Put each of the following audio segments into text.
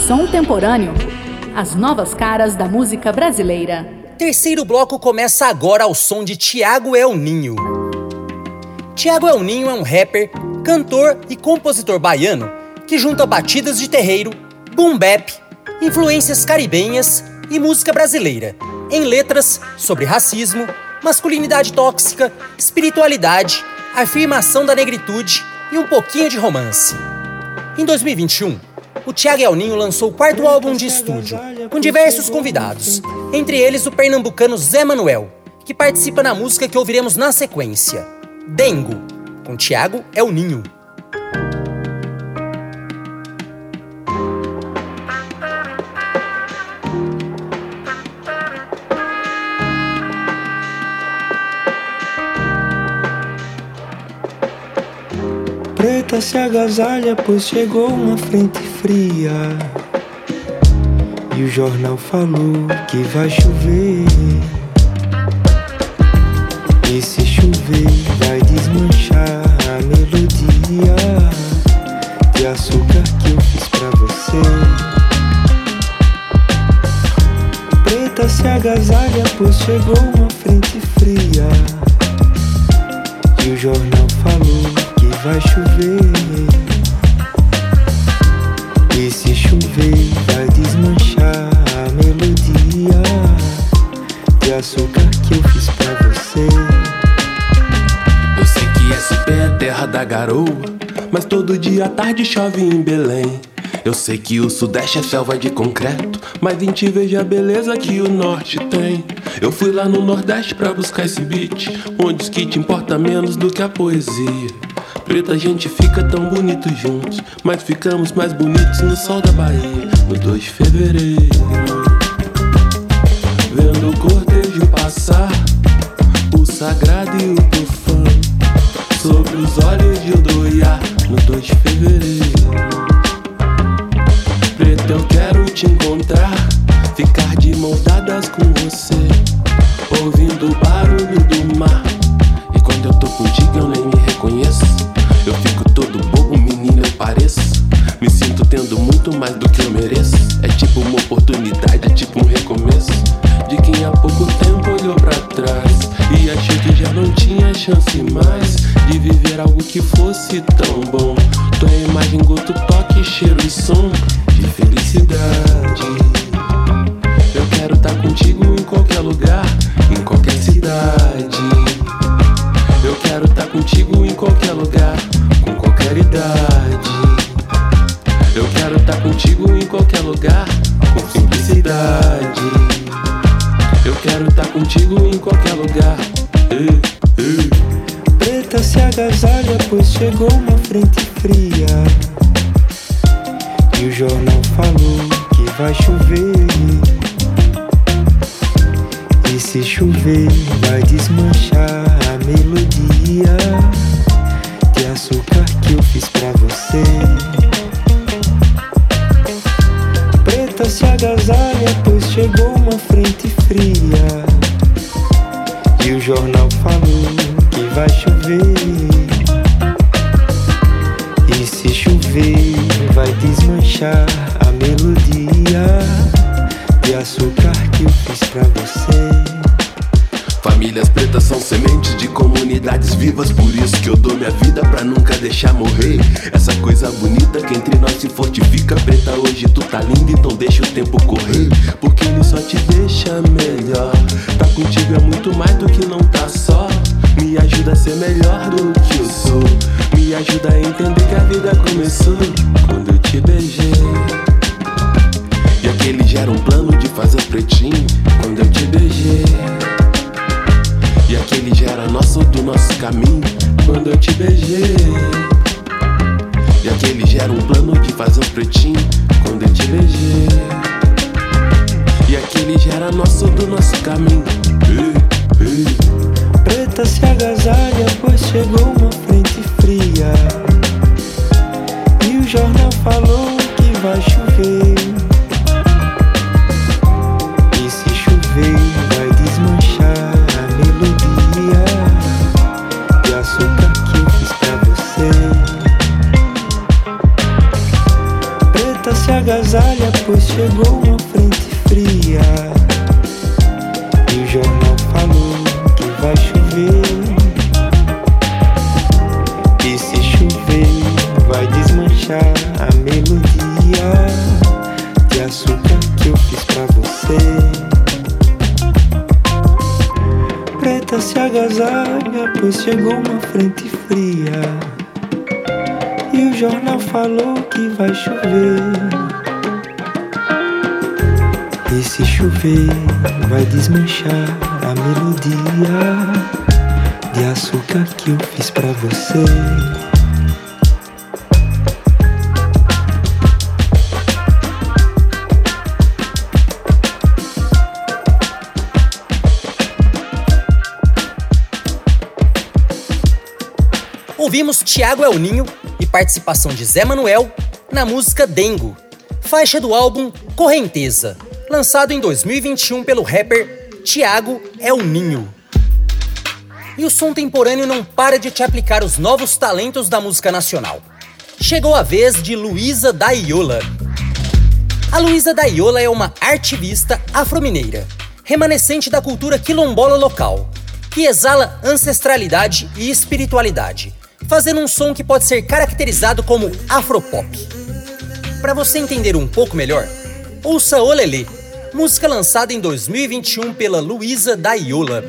Som Temporâneo. As novas caras da música brasileira. Terceiro bloco começa agora ao som de Thiago El Ninho. Thiago El Ninho é um rapper, cantor e compositor baiano que junta batidas de terreiro, boom bap, influências caribenhas e música brasileira, em letras sobre racismo, masculinidade tóxica, espiritualidade, afirmação da negritude e um pouquinho de romance. Em 2021, o Thiago El Ninho lançou o quarto álbum de estúdio, com diversos convidados, entre eles o pernambucano Zé Manuel, que participa na música que ouviremos na sequência, Dengo, com Thiago El Ninho. Preta se agasalha, pois chegou uma frente fria. E o jornal falou que vai chover. E se chover, vai desmanchar a melodia de açúcar que eu fiz pra você. Preta se agasalha, pois chegou uma frente fria. E o jornal falou que vai chover. E se chover, vai desmanchar a melodia de açúcar que eu fiz pra você. Eu sei que SP é terra da garoa, mas todo dia à tarde chove em Belém. Eu sei que o sudeste é selva de concreto, mas em ti vejo a beleza que o norte tem. Eu fui lá no nordeste pra buscar esse beat, onde o skit importa menos do que a poesia. Preta, a gente fica tão bonito juntos, mas ficamos mais bonitos no sol da Bahia, no 2 de fevereiro. Vendo o cortejo passar, o sagrado e o profano, sobre os olhos de Odoiá, no 2 de fevereiro. Preta, eu quero te encontrar, ficar de mãos dadas com você, ouvindo o barulho do mar. E quando eu tô contigo eu nem me reconheço, eu fico todo bobo, menino, eu pareço. Me sinto tendo muito mais do que eu mereço. É tipo uma oportunidade, é tipo um recomeço, de quem há pouco tempo olhou pra trás e achou que já não tinha chance mais de viver algo que fosse tão bom. Tua imagem, gosto, toque, cheiro e som de felicidade. Eu quero estar contigo em qualquer lugar, em qualquer cidade. Eu quero estar contigo em qualquer lugar, com qualquer idade. Eu quero estar contigo em qualquer lugar, com simplicidade. Eu quero estar contigo em qualquer lugar. Preta se agasalha, pois chegou uma frente fria. E o jornal falou que vai chover. E se chover, vai desmanchar a melodia de açúcar que eu fiz pra você. Preta se agasalha, pois chegou uma frente fria. E o jornal falou que vai chover. E se chover, vai desmanchar a melodia de açúcar que eu fiz pra você. Famílias pretas são sementes de comunidades vivas, por isso que eu dou minha vida pra nunca deixar morrer essa coisa bonita que entre nós se fortifica. Preta, hoje tu tá linda, então deixa o tempo correr, porque ele só te deixa melhor. Tá contigo é muito mais do que não tá só. Me ajuda a ser melhor do que eu sou. Me ajuda a entender que a vida começou quando eu te beijei. E aquele já era um plano de fazer pretinho quando eu te beijei. E aquele já era nosso do nosso caminho quando eu te beijei. E aquele já era um plano de fazer um pretinho quando eu te beijei. E aquele já era nosso do nosso caminho. Preta se agasalha, pois chegou uma frente fria. E o jornal falou que vai chover. E se chover, vai desmanchar a melodia de açúcar que eu fiz pra você. Preta se agasalha, agasalha, pois chegou uma frente fria. E o jornal falou que vai chover. E se chover, vai desmanchar a melodia de açúcar que eu fiz pra você. Preta se agasalha, pois chegou uma frente fria. E o jornal falou que vai chover. E se chover, vai desmanchar a melodia de açúcar que eu fiz pra você. Ouvimos Thiago El Ninho e participação de Zé Manuel na música Dengo, faixa do álbum Correnteza, lançado em 2021 pelo rapper Thiago El Ninho. E o som temporâneo não para de te aplicar os novos talentos da música nacional. Chegou a vez de Luísa Daiola. A Luísa Daiola é uma artivista afro-mineira, remanescente da cultura quilombola local, que exala ancestralidade e espiritualidade, fazendo um som que pode ser caracterizado como afropop. Para você entender um pouco melhor, ouça Olelê, música lançada em 2021 pela Luísa Daiola.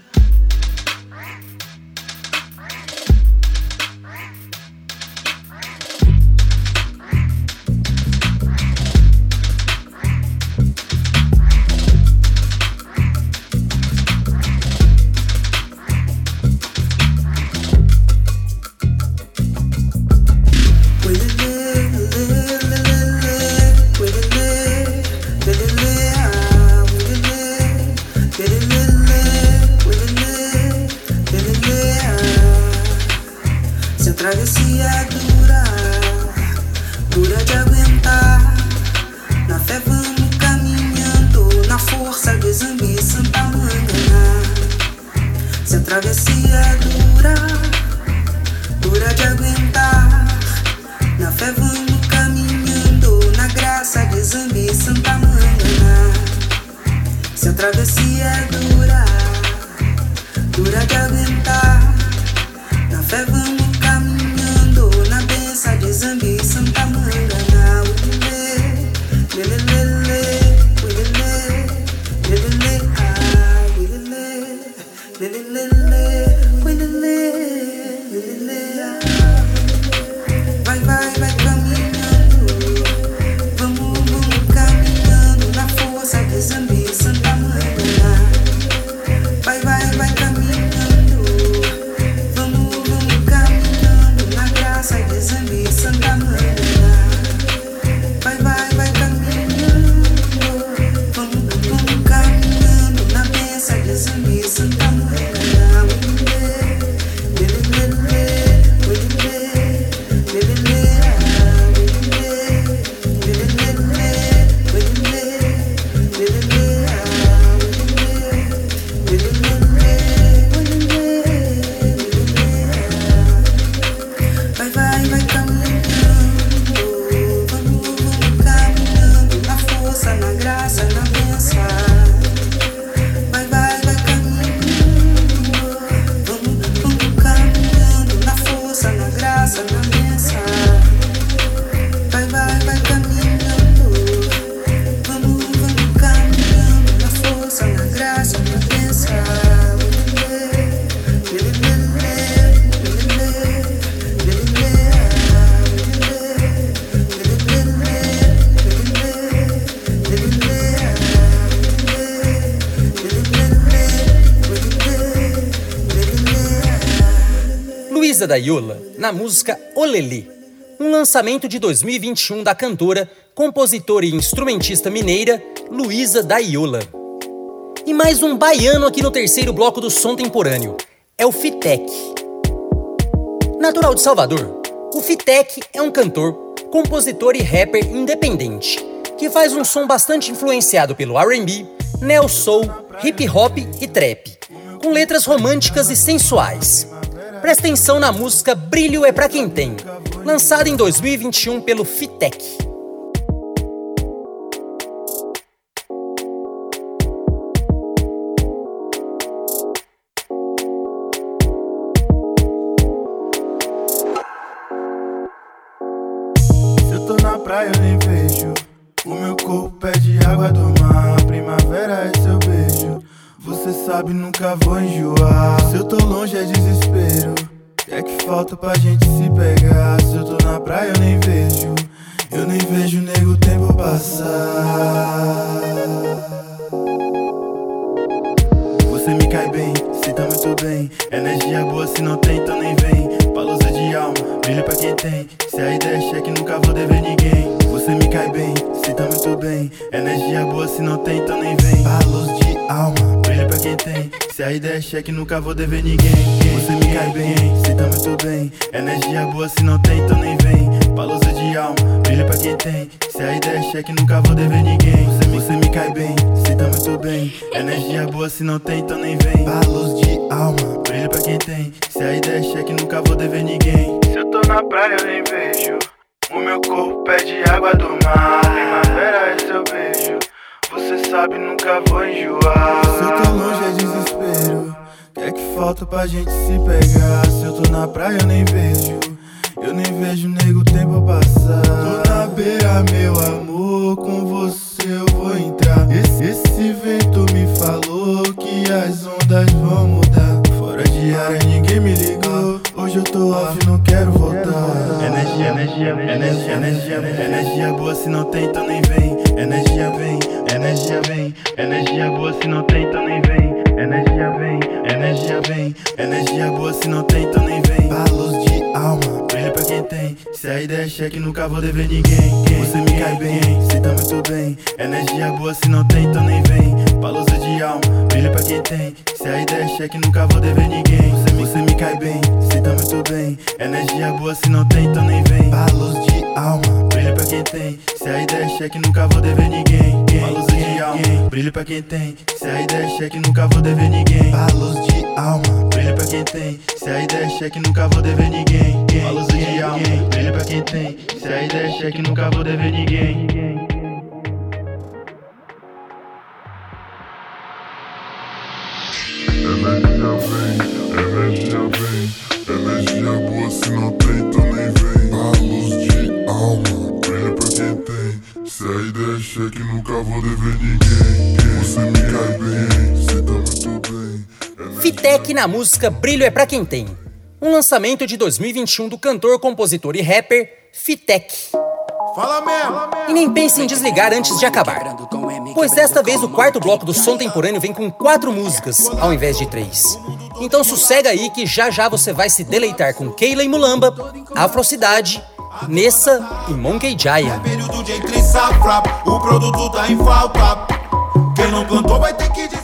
Travessia dura, dura de aguentar. Na fé vamos caminhando, na força de Zambi e Santa Mangana. Se a travessia dura, dura de aguentar. Na fé vamos caminhando, na graça de Zambi e Santa Mangana. Se a travessia dura, dura de aguentar. Na fé vamos de Zambi e Santa Mangana. Vai caminhando, vamos caminhando na força de Zambi e Santa Mangana. Vai caminhando, vamos caminhando na graça de Zambi e Santa Mangana. Vai caminhando, vamos caminhando na benção de Zambi e Santa Mangana. Luísa Daiola na música Olelê, um lançamento de 2021 da cantora, compositora e instrumentista mineira Luísa Daiola. E mais um baiano aqui no terceiro bloco do som temporâneo, é o Fitec. Natural de Salvador, o Fitec é um cantor, compositor e rapper independente, que faz um som bastante influenciado pelo R&B, neo soul, hip hop e trap, com letras românticas e sensuais. Presta atenção na música Brilho é Pra Quem Tem, lançada em 2021 pelo Fitec. corpo pede água do mar. Primavera é seu beijo. Você sabe, nunca vou enjoar. Se eu tô longe é desespero. O que falta pra gente se pegar? Se eu tô na praia eu nem vejo. Eu nem vejo nego o tempo passar. Você me cai bem, cê tá muito bem. Energia boa, se não tem, então nem vem. Palusa de alma, brilho pra quem tem. Se a ideia é cheque, nunca vou dever ninguém. Você me cai bem, cê tá muito bem. Energia boa, se não tem, então nem vem. Palusa de alma, brilho pra quem tem. Se a ideia é cheque, nunca vou dever ninguém. Você me cai bem, cê tá muito bem. Energia boa, se não tem, então nem vem. Palusa de alma, brilho pra quem tem. Se a ideia é cheque, nunca vou dever ninguém. Você me cai bem, cê tá muito bem. Energia boa, se não tem, então nem vem. Palos de alma, brilho pra quem tem. Se a ideia é cheque, nunca vou dever ninguém. Se eu tô na praia eu nem vejo. O meu corpo pede água do mar. Primavera é seu beijo. Você sabe, nunca vou enjoar. Se eu tô longe é desespero. O que falta pra gente se pegar? Se eu tô na praia eu nem vejo. Eu nem vejo nego o tempo passar. Tô na beira, meu amor, com você eu vou entrar. Esse vento me falou que as ondas vão mudar. Fora de área ninguém me ligou. Hoje eu tô off, não quero voltar. Energia boa, se não tem, então nem vem. Energia vem. Energia boa, se não tem, então nem vem. Energia boa, se não tem, então nem vem. Palos de alma, brilho pra quem tem. Se a ideia é cheque, nunca vou dever ninguém. Você me cai bem, cê tá muito bem. Energia boa, se não tem, então nem vem. Palusa de alma, brilho pra quem tem. Se a ideia é cheque, nunca vou dever ninguém. Você me cai bem, cê tá muito bem. Energia boa, se não tem, então nem vem. Palos de alma, brilho pra quem tem. Se a ideia é cheque, nunca vou dever ninguém. Palusa de alma, brilho pra quem tem. Se a ideia é cheque, nunca vou dever ninguém. Palos de alma, brilho pra quem tem. Se a ideia é cheque, nunca vou dever ninguém. Palusa de alma, brilho pra quem tem. Se a ideia é cheque, nunca vou dever ninguém. Energia boa, se não tem, então nem vem. Palos de alma, brilho pra quem tem. Se a ideia é cheque, nunca vou dever ninguém. Você me cai bem, cê tá muito bem. Fitec na música Brilho é Pra Quem Tem. Um lançamento de 2021 do cantor, compositor e rapper Fitec. Fala mesmo! E nem pense em desligar antes de acabar, pois desta vez o quarto bloco do Som Temporâneo vem com 4 músicas, ao invés de 3. Então sossega aí que já já você vai se deleitar com Keila e Mulamba, Afrocidade, Nessa e Monkey Giant. Período de entre safra, o produto tá em falta. Quem não plantou vai ter que